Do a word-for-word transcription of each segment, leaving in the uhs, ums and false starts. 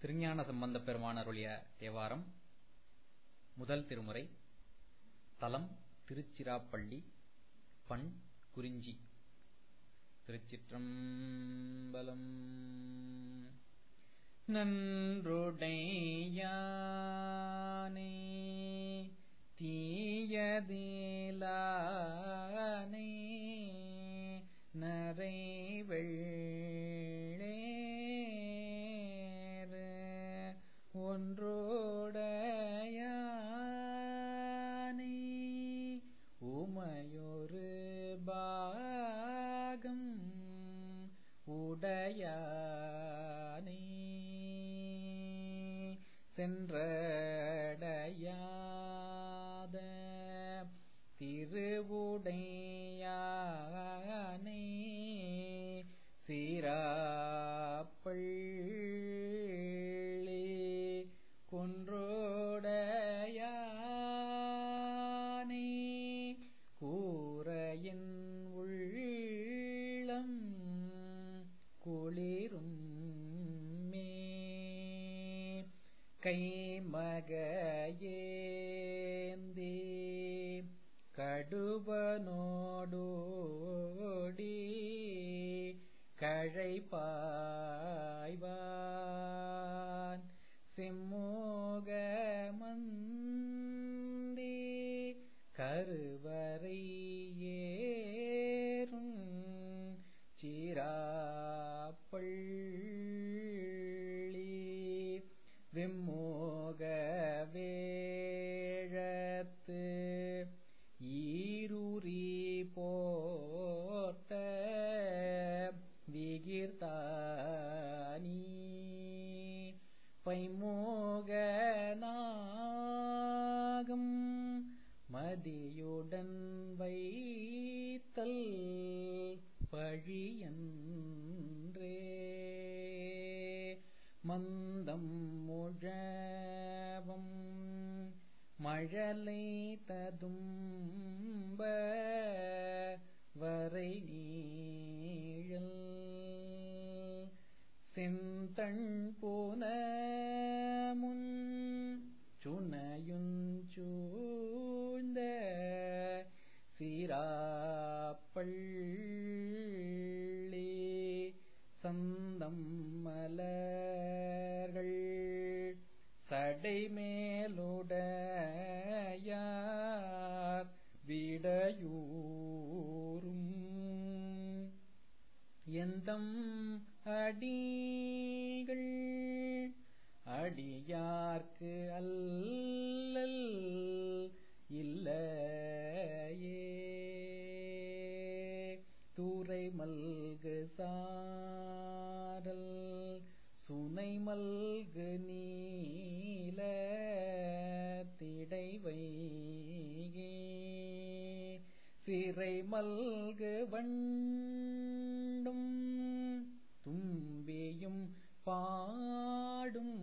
திருஞான சம்பந்தப் பெருமான் அருளிய தேவாரம். முதல் திருமுறை. தலம் திருச்சிராப்பள்ளி. பண் குறிஞ்சி. திருச்சிற்றம்பலம். நன்றுடையானே தீயதிலானே நரை வெள்ளேறு ஒன்றோடையானே உமையொரு பாகம் உடையானே சென்றடையாத திருவுடையானே சீராப்பள்ளி குன்றோடையானே கூரையின் உள்ளம் குளிரும் மே கைமகையேந்தி கடுவனோடோடி கழைபாய்வான் செம்மோகமந்தி கருவறை ஏறும் சிராப்பள்ளி விம்மோக வேழத்து ஈருரி போர்த்த விகிர்தானி பைமோகனாகம் மதியுடன் வைத்தல் பழியன்றே மந்தம் முழவம் மழலை ததும்ப வரை நீழல் செந்தண் புனமுன் சுனையுஞ்சூழ்ந்த சீராப்பள்ளி சந்தம் மலர்கள் சடைமேலுடையார் விடையூரும் எந்தம் அடிகள் அடியார்க்கு அல்லல் இல்லையே தூரை மல்கு சாரல் சுனை மல்கு நீல திடைவைகே சிறை மல்கு வண்டும் தும்பியும் பாடும்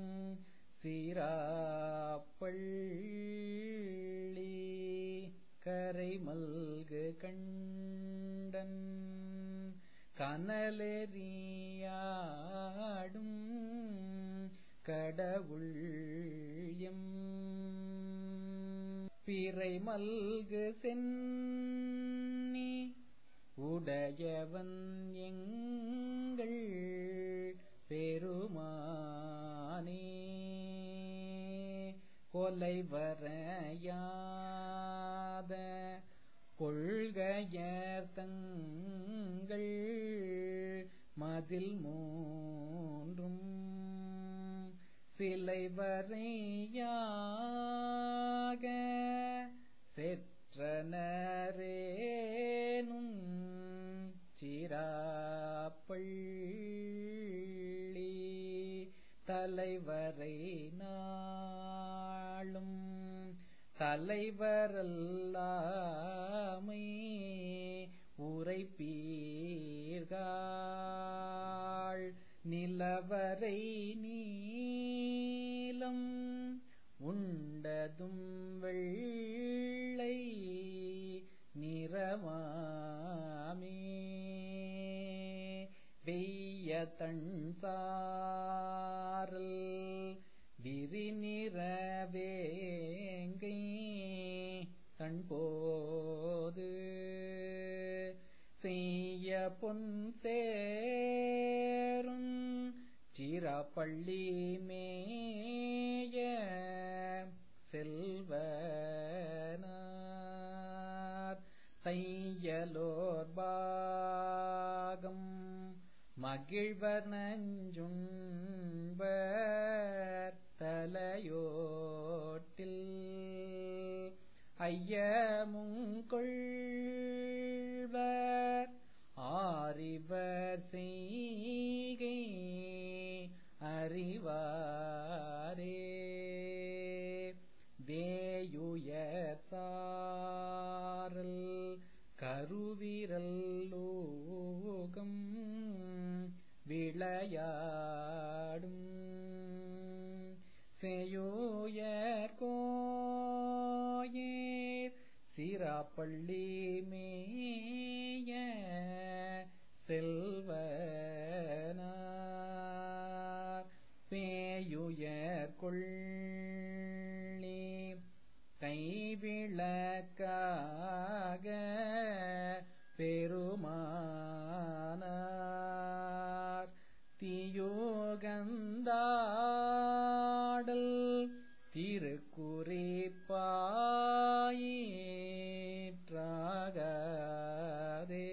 சீராப்பள்ளி கரை மல்கு கண்டன் கனலெறியாடும் கடவுள் எம் பிறை மல்கு சென்னி உடையவன் எங்கள் பெருமானே கொலை வரையாத கொள்கையர் தங்கள் மதில் மூன்றும் சிலை வரையாக செற்றனரேனும் சிராப்பள்ளி தலைவரை நாளும் தலைவரல்லாமை உரைப்பீர்கள் நிலவரை நீலம் உண்டதும் வெள்ளை நிறமாமே வெய்ய தன் சார விரிநிற வேங்கை தன்போது செய்ய பொன் சேரும் சிராப்பள்ளி மேய செல்வனார் தையலோர் பாகம் மகிழ்வர் நஞ்சுண்பர் தலையோட்டில் ஐயமுங்கொள்வர் ஆரிவர் செய்கை அறிவாரே வேயுயர் சாரல் கருவிரல் லோகம் விளையாடும் செய்யுயர் கோயிற் சிராப்பள்ளி மேய செல்வனார் பேயுயர் கொள்ளி கைவிளக்காக பெருமானார் தீயுகந்தாடல் திருக்குறிப்பாயிற்றாகாதே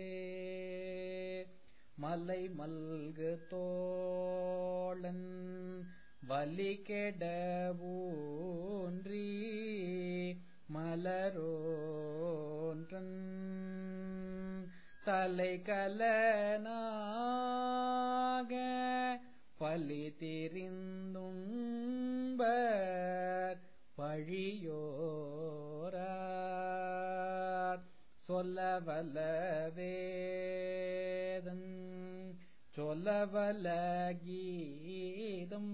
மலை மல்கு தோழன் வலி கெடவூன்றி மலரோன்றன் தலை கலனாக பலி திரிந்துண்பர் பழியோரார் சொல்லவல்ல வேதன் சொல்லவல்ல கீதம்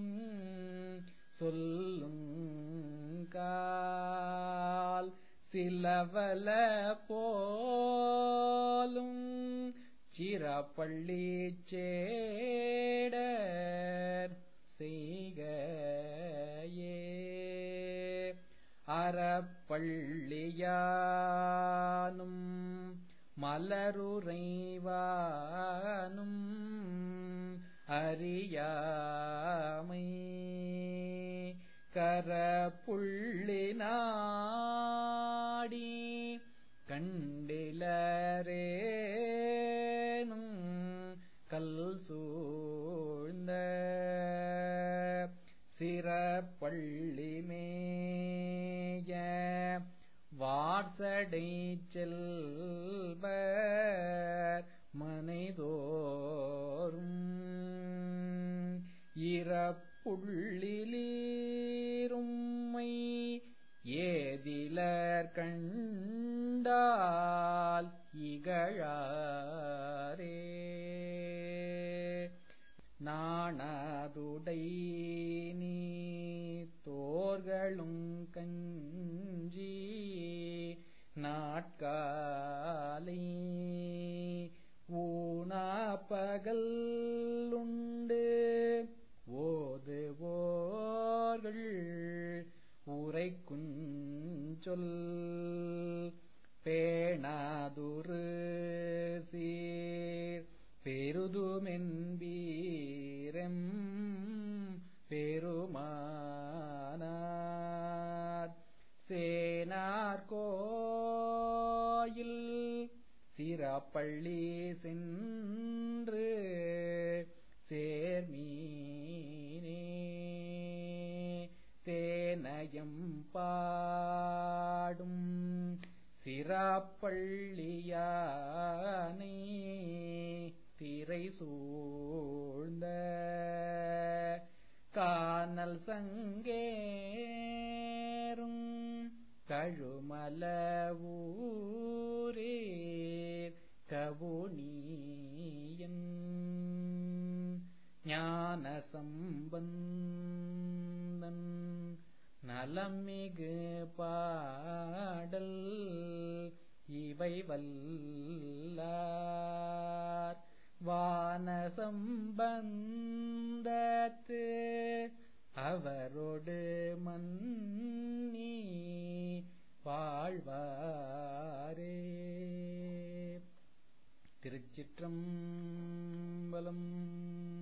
சொல்லுங்கால் சிலவல போலும் சிராப்பள்ளி சேடர் செய்கையே அறப்பள்ளியானும் மலருறைவானும் அறியாமை கரப்புள்ளி நாடி கண்டிலரேனும் கல் சூழ்ந்த சிரப்பள்ளி மேய வார்சடை செல்வர் மனைதோறும் இறப்புள்ளிலீரும்மை ஏதிலர் கண்டால் இகழாரே நாணதுடை நீ தோர்களும் கஞ்சி நாட்காலை ஊனா பகல் உண்டு ஓதுவோர்கள் உரைக்குஞ்சொல் பேணாதுரு சீர் பெருதுமென்பீரம் பெருமானார் சேனார் கோயில் சிராப்பள்ளி சென்று சேர்மீனே தேனயம் பாடும் சிராப்பள்ளியானை திரை சூழ்ந்த கானல் சங்கேரும் கழுமல ஊரீர் கவுனியன் ஞான சம்பந்தன் நலமிகு பாடல் இவை வல்லார் வான சம்பந்தத்து அவரோடு மன்னி வாழ்வாரே. திருச்சிற்றம்பலம்.